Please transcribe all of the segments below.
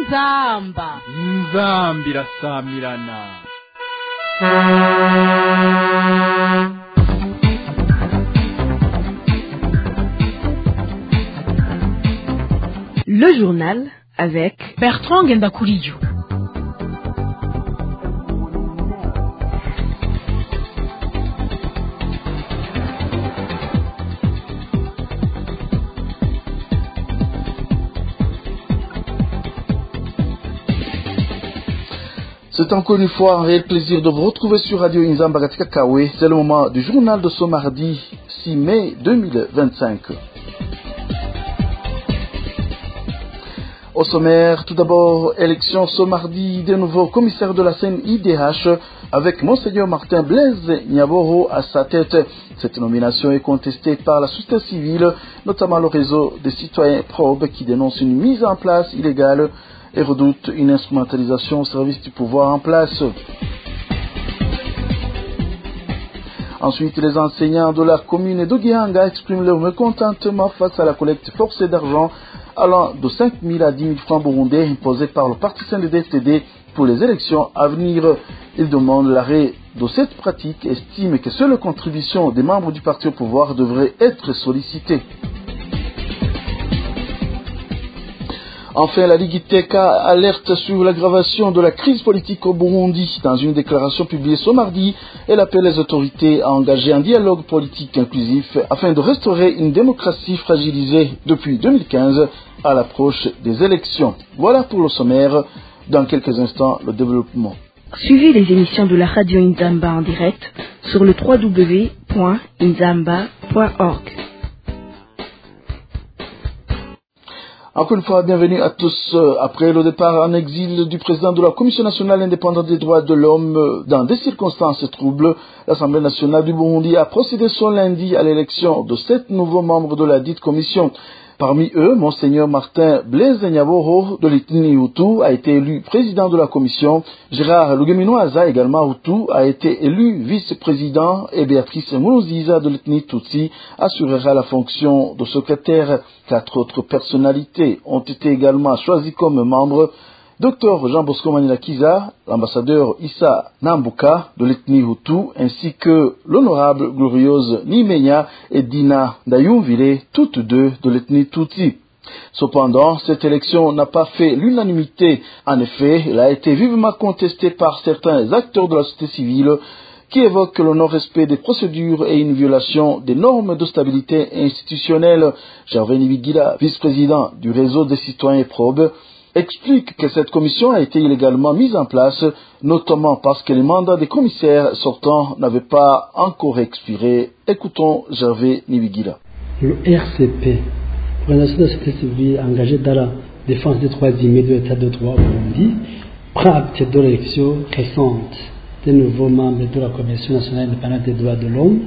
inzamba irasamirana. Le journal avec Bertrand Ngendakuriyo. C'est encore une fois un réel plaisir de vous retrouver sur Radio Inzamba katika Kawe. C'est le moment du journal de ce mardi 6 mai 2025. Au sommaire, tout d'abord, élection ce mardi des nouveaux commissaires de la CNIDH avec Monseigneur Martin Blaise Nyaboro à sa tête. Cette nomination est contestée par la société civile, notamment le réseau des citoyens probes qui dénonce une mise en place illégale et redoute une instrumentalisation au service du pouvoir en place. Ensuite, les enseignants de la commune d'Ogihanga expriment leur mécontentement face à la collecte forcée d'argent allant de 5 000 à 10 000 francs burundais imposés par le parti CNDD-FDD pour les élections à venir. Ils demandent l'arrêt de cette pratique et estiment que seule contribution des membres du parti au pouvoir devrait être sollicitée. Enfin, la Ligue Iteka alerte sur l'aggravation de la crise politique au Burundi. Dans une déclaration publiée ce mardi, elle appelle les autorités à engager un dialogue politique inclusif afin de restaurer une démocratie fragilisée depuis 2015 à l'approche des élections. Voilà pour le sommaire. Dans quelques instants, le développement. Suivez les émissions de la radio Inzamba en direct sur le www.inzamba.org. Encore une fois, bienvenue à tous. Après le départ en exil du président de la Commission nationale indépendante des droits de l'homme dans des circonstances troubles, l'Assemblée nationale du Burundi a procédé ce lundi à l'élection de 7 nouveaux membres de la dite commission. Parmi eux, Monseigneur Martin Blaise Nyaboro de l'ethnie Hutu a été élu président de la commission. Gérard Lugeminoaza, également Hutu, a été élu vice-président et Béatrice Moulouziza de l'ethnie Tutsi assurera la fonction de secrétaire. 4 autres personnalités ont été également choisies comme membres. Dr Jean Bosco Manilakiza, l'ambassadeur Issa Nambuka de l'ethnie Hutu, ainsi que l'honorable Glorieuse Nimenya et Dina Dayumvile, toutes deux de l'ethnie Tutsi. Cependant, cette élection n'a pas fait l'unanimité. En effet, elle a été vivement contestée par certains acteurs de la société civile qui évoquent le non-respect des procédures et une violation des normes de stabilité institutionnelle. Gervais Nibigila, vice-président du réseau des citoyens probes, explique que cette commission a été illégalement mise en place, notamment parce que les mandats des commissaires sortants n'avaient pas encore expiré. Écoutons Gervais Nibigila. Le RCP, Organisation de la société civile engagée dans la défense des droits humains de l'état de droit au Burundi, prend acte de l'élection récente des nouveaux membres de la Commission nationale indépendante des droits de l'homme,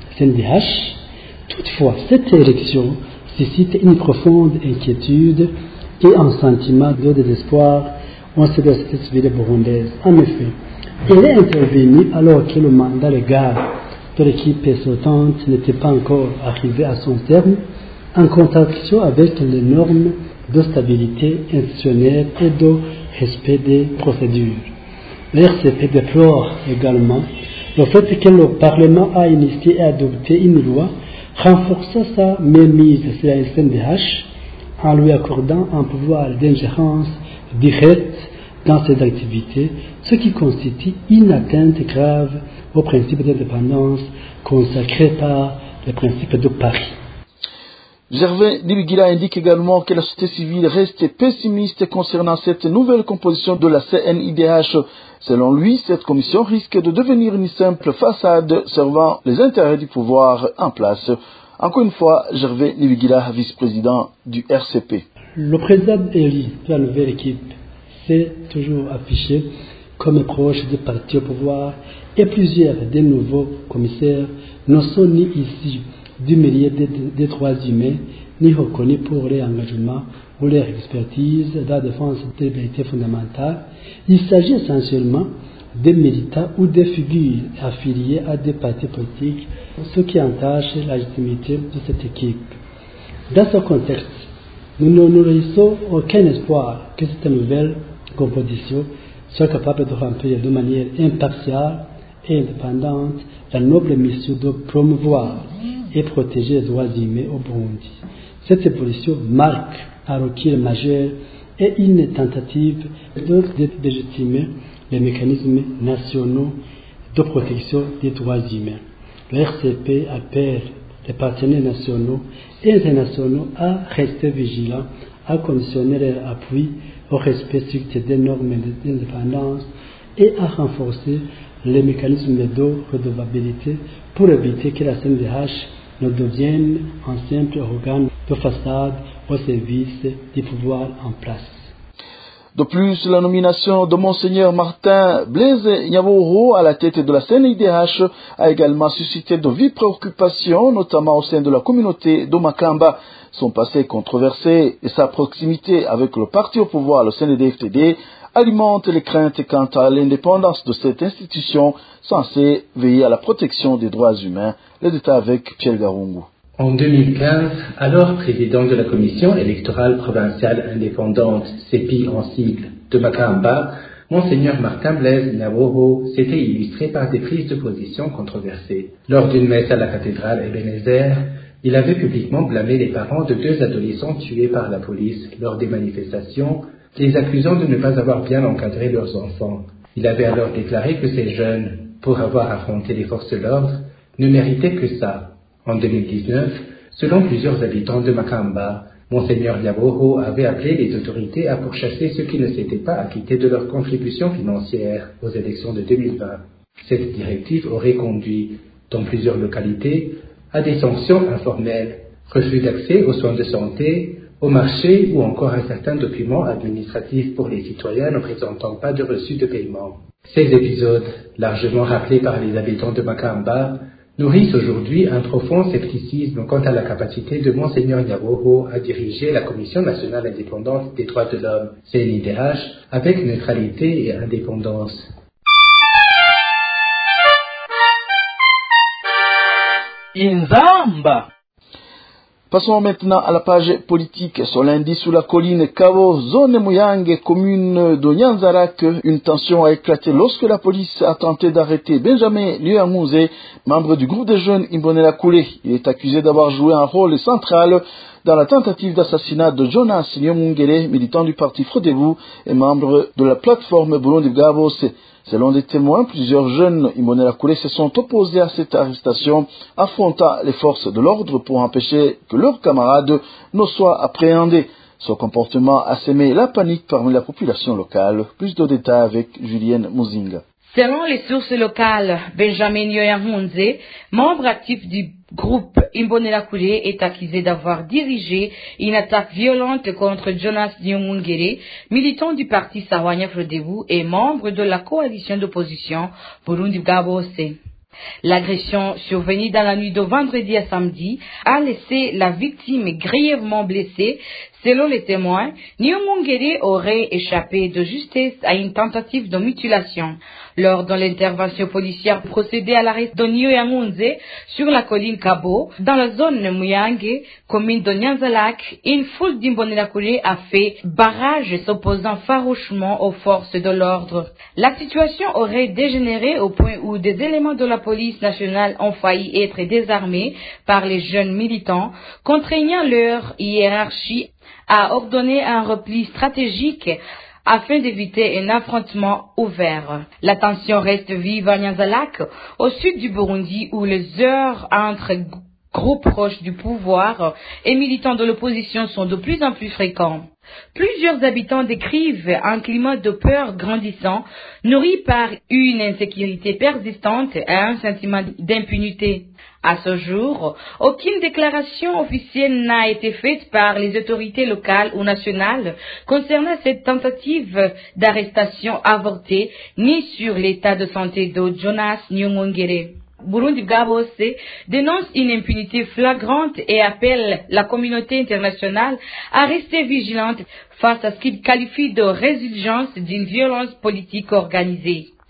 CNDH. Toutefois, cette élection suscite une profonde inquiétude et un sentiment de désespoir au sein de la société civile burundaise. En effet, elle est intervenue alors que le mandat légal de l'équipe sortante n'était pas encore arrivé à son terme, en contradiction avec les normes de stabilité institutionnelle et de respect des procédures. Le RCP déplore également le fait que le Parlement a initié et adopté une loi renforçant sa mainmise sur la CNDH en lui accordant un pouvoir d'ingérence directe dans ses activités, ce qui constitue une atteinte grave au principe d'indépendance consacré par le principe de Paris. Gervais Nibigila indique également que la société civile reste pessimiste concernant cette nouvelle composition de la CNIDH. Selon lui, cette commission risque de devenir une simple façade servant les intérêts du pouvoir en place. Encore une fois, Gervais Nibigila, vice-président du RCP. Le président élu de la nouvelle équipe s'est toujours affiché comme proche du parti au pouvoir et plusieurs des nouveaux commissaires ne sont ni issus du milieu des droits humains ni reconnus pour leur engagement ou leur expertise dans la défense des libertés fondamentales. Il s'agit essentiellement des militants ou des figures affiliées à des partis politiques, ce qui entache la légitimité de cette équipe. Dans ce contexte, Nous ne nourrissons aucun espoir que cette nouvelle composition soit capable de remplir de manière impartiale et indépendante la noble mission de promouvoir et protéger les droits humains au Burundi. Cette évolution marque un recul majeur et une tentative de légitimer les mécanismes nationaux de protection des droits humains. Le RCP appelle les partenaires nationaux et internationaux à rester vigilants, à conditionner leur appui au respect strict des normes d'indépendance et à renforcer les mécanismes de redevabilité pour éviter que la CNDH ne devienne un simple organe de façade au service du pouvoir en place. De plus, la nomination de Monseigneur Martin Blaise Nyaboro à la tête de la CNIDH a également suscité de vives préoccupations, notamment au sein de la communauté de Makamba. Son passé controversé et sa proximité avec le parti au pouvoir, le CNDD-FDD, alimentent les craintes quant à l'indépendance de cette institution censée veiller à la protection des droits humains. Les détails avec Pierre Garungu. En 2015, alors président de la Commission électorale provinciale indépendante, CEPI en sigle, de Makamba, Monseigneur Martin Blaise Nyaboro s'était illustré par des prises de position controversées. Lors d'une messe à la cathédrale Ebenezer, il avait publiquement blâmé les parents de 2 adolescents tués par la police lors des manifestations, les accusant de ne pas avoir bien encadré leurs enfants. Il avait alors déclaré que ces jeunes, pour avoir affronté les forces de l'ordre, ne méritaient que ça. En 2019, selon plusieurs habitants de Makamba, Monseigneur Nyaboro avait appelé les autorités à pourchasser ceux qui ne s'étaient pas acquittés de leurs contributions financières aux élections de 2020. Cette directive aurait conduit, dans plusieurs localités, à des sanctions informelles, refus d'accès aux soins de santé, au marché ou encore à certains documents administratifs pour les citoyens ne présentant pas de reçu de paiement. Ces épisodes, largement rappelés par les habitants de Makamba, nourrissent aujourd'hui un profond scepticisme quant à la capacité de Monseigneur Nyaboro à diriger la Commission nationale indépendante des droits de l'homme, CNIDH, avec neutralité et indépendance. Inzamba. Passons maintenant à la page politique. Ce lundi, sous la colline Kabo, zone Muyange, commune de Nyanzarak, une tension a éclaté lorsque la police a tenté d'arrêter Benjamin Nyamouze, membre du groupe des jeunes Imbonela Koulé. Il est accusé d'avoir joué un rôle central dans la tentative d'assassinat de Jonas Nyamungere, militant du parti Frodebu et membre de la plateforme Burundi Bwabose. Selon des témoins, plusieurs jeunes Imbonela Koulé se sont opposés à cette arrestation, affrontant les forces de l'ordre pour empêcher que leurs camarades ne soient appréhendés. Ce comportement a semé la panique parmi la population locale. Plus de détails avec Julienne Muzinga. Selon les sources locales, Benjamin Nyamouze, membre actif du groupe Imbonela Koulé, est accusé d'avoir dirigé une attaque violente contre Jonas Nyamungere, militant du parti Sahwanya Frodebu et membre de la coalition d'opposition Burundi Bwabose. L'agression survenue dans la nuit de vendredi à samedi a laissé la victime grièvement blessée. Selon les témoins, Nyamungere aurait échappé de justesse à une tentative de mutilation. Lors de l'intervention policière procédée à l'arrest de Nyamouze sur la colline Kabo, dans la zone Muyange, commune de Nyanzalak, une foule d'Imbonela Koulé a fait barrage s'opposant farouchement aux forces de l'ordre. La situation aurait dégénéré au point où des éléments de la police nationale ont failli être désarmés par les jeunes militants, contraignant leur hiérarchie à ordonner un repli stratégique afin d'éviter un affrontement ouvert. La tension reste vive à Nyanzalak, au sud du Burundi, où les heurts entre groupes proches du pouvoir et militants de l'opposition sont de plus en plus fréquents. Plusieurs habitants décrivent un climat de peur grandissant, nourri par une insécurité persistante et un sentiment d'impunité. À ce jour, aucune déclaration officielle n'a été faite par les autorités locales ou nationales concernant cette tentative d'arrestation avortée, ni sur l'état de santé de Jonas Nyamungere. Burundi Bwabose dénonce une impunité flagrante et appelle la communauté internationale à rester vigilante face à ce qu'il qualifie de résurgence d'une violence politique organisée.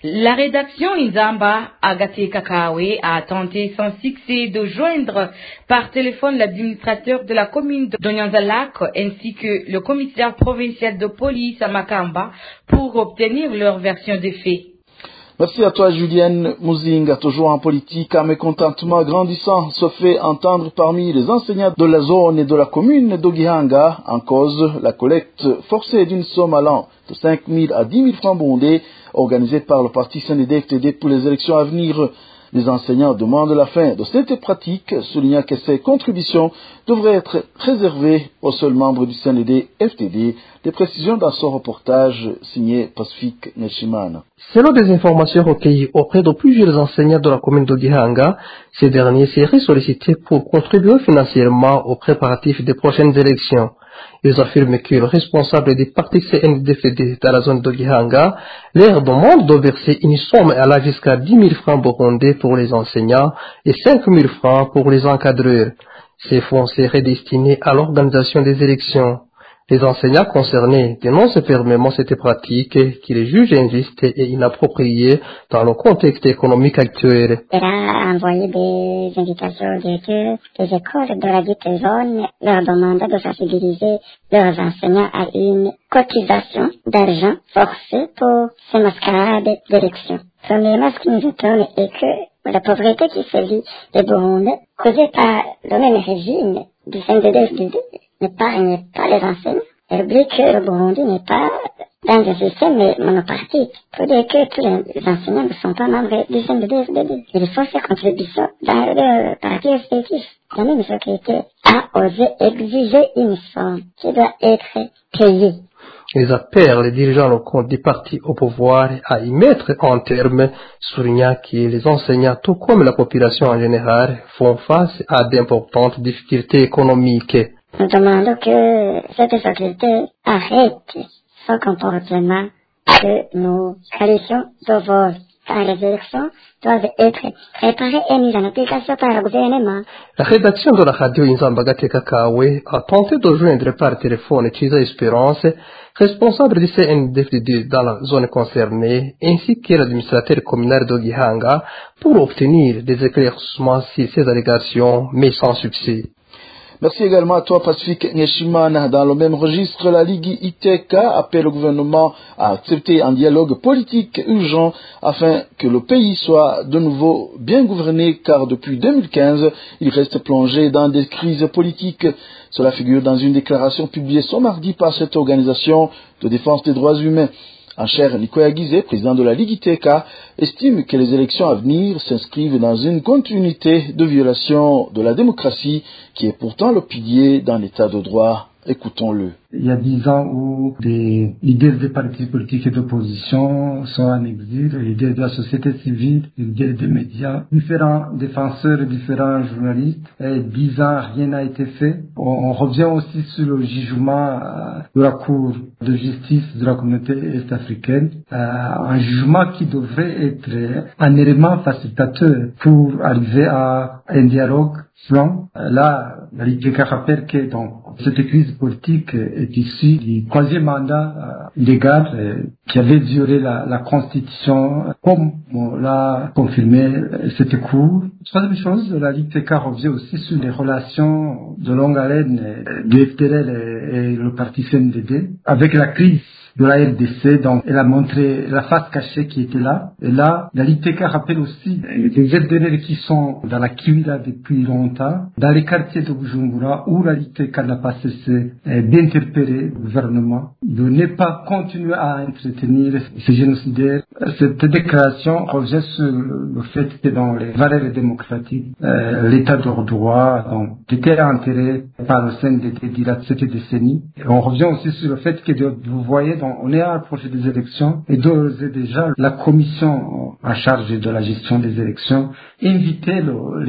La rédaction Inzamba Agate Kakawe a tenté sans succès de joindre par téléphone l'administrateur de la commune de Nyanza-Lac ainsi que le commissaire provincial de police à Makamba pour obtenir leur version des faits. Merci à toi, Julienne Muzinga. Toujours en politique, un mécontentement grandissant se fait entendre parmi les enseignants de la zone et de la commune d'Ogihanga. En cause, la collecte forcée d'une somme allant de 5 000 à 10 000 francs burundais organisée par le parti CNDD-FDD pour les élections à venir. Les enseignants demandent la fin de cette pratique, soulignant que ces contributions devraient être réservées aux seuls membres du CNDD-FDD. Des précisions dans son reportage signé Pacifique Neshimana. Selon des informations recueillies auprès de plusieurs enseignants de la commune d'Ogihanga, ces derniers seraient sollicités pour contribuer financièrement aux préparatifs des prochaines élections. Ils affirment que le responsable du parti CNDD-FDD dans la zone d'Ogihanga leur demande de verser une somme allant jusqu'à 10 000 francs burundais pour les enseignants et 5 000 francs pour les encadreurs. Ces fonds seraient destinés à l'organisation des élections. Les enseignants concernés dénoncent fermement cette pratique qu'ils jugent injuste et inappropriée dans le contexte économique actuel. Elle a envoyé des invitations aux directeurs des écoles de la dite zone leur demandant de sensibiliser leurs enseignants à une cotisation d'argent forcée pour ces mascarades d'élection. Premièrement, ce qui nous étonne est que la pauvreté qui sévit les Burundais, causée par le même régime du CNDD-FDD, n'épargne pas les enseignants. Elle oublie que le Burundi n'est pas dans un système monopartique. Pour dire que tous les enseignants ne sont pas membres du CNDD-FDD. Il faut ces contributions dans le parti respectif. La même société a osé exiger une somme qui doit être payée. Ils appellent les dirigeants locaux des partis au pouvoir à y mettre un terme, soulignant que les enseignants, tout comme la population en général, font face à d'importantes difficultés économiques. Nous demandons que cette société arrête son comportement que nous qualifions de vol, car les élections doivent être préparées et mises en application par le gouvernement. La rédaction de la radio Inzamba Agate Kakawe a tenté de joindre par téléphone Chiza Espérance, responsable du CNDD-FDD dans la zone concernée, ainsi que l'administrateur communal d'Ogihanga, pour obtenir des éclaircissements sur ces allégations, mais sans succès. Merci également à toi, Pacifique Neshimana. Dans le même registre, la Ligue ITK appelle le gouvernement à accepter un dialogue politique urgent afin que le pays soit de nouveau bien gouverné, car depuis 2015, il reste plongé dans des crises politiques. Cela figure dans une déclaration publiée ce mardi par cette organisation de défense des droits humains. En chair, Nicolas Guizet, président de la Ligue ITK, estime que les élections à venir s'inscrivent dans une continuité de violation de la démocratie qui est pourtant le pilier d'un état de droit. Écoutons-le. Il y a 10 ans où des leaders des partis politiques et d'opposition sont en exil, les leaders de la société civile, les leaders des médias, différents défenseurs et différents journalistes. Et 10 ans, rien n'a été fait. On revient aussi sur le jugement de la Cour de justice de la communauté est-africaine, un jugement qui devrait être un élément facilitateur pour arriver à un dialogue franc. Là, la Ligue rappelle que cette crise politique est issue du troisième mandat illégal qui avait violé la Constitution, comme l'a confirmé cette Cour. Troisième chose, la Ligue revient aussi sur les relations de longue haleine du FDL et le parti CNDD avec la crise de la RDC, donc elle a montré la face cachée qui était là. Et là, la LITK rappelle aussi les FDL qui sont dans la Kiwila depuis longtemps, dans les quartiers de Bujumbura, où la LITK n'a pas cessé d'interpeller le gouvernement, de ne pas continuer à entretenir ces génocidaires. Cette déclaration revient sur le fait que dans les valeurs démocratiques, l'état de droit, donc, était enterré par le CNDD durant cette décennie. Et on revient aussi sur le fait que vous voyez, donc, on est approché des élections et d'ores et déjà la commission en charge de la gestion des élections invitait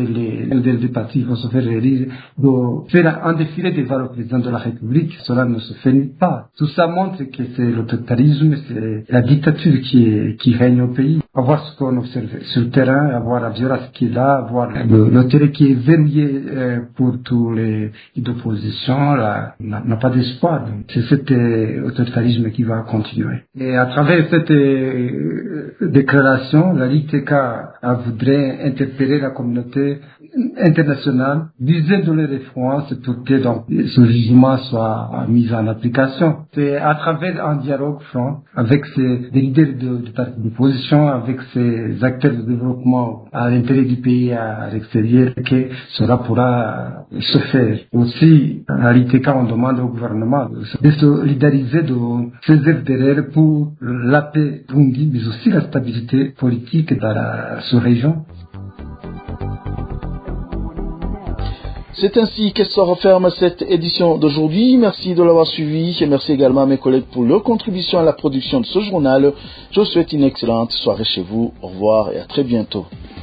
les partis qui vont se faire élire de faire un défilé devant le président de la République. Cela ne se fait nulle part. Tout ça montre que c'est le totalitarisme, c'est la dictature qui règne au pays. À voir ce qu'on observe sur le terrain, à voir la violence qui est là, à voir le terrain qui est verrouillé pour tous les d'opposition, n'a pas d'espoir. C'est cet autoritarisme qui qui va continuer. Et à travers cette déclaration, la LITK voudrait interpeller la communauté internationale, viser de les références pour que donc ce jugement soit mis en application. C'est à travers un dialogue franc avec des leaders de partis d'opposition, avec ces acteurs de développement à l'intérieur du pays, à l'extérieur, que cela pourra se faire. Aussi, à l'ITK, on demande au gouvernement de se solidariser, de saisir derrière pour la paix Burundi, mais aussi la stabilité politique dans la sous-région. C'est ainsi que se referme cette édition d'aujourd'hui. Merci de l'avoir suivi et merci également à mes collègues pour leur contribution à la production de ce journal. Je vous souhaite une excellente soirée chez vous. Au revoir et à très bientôt.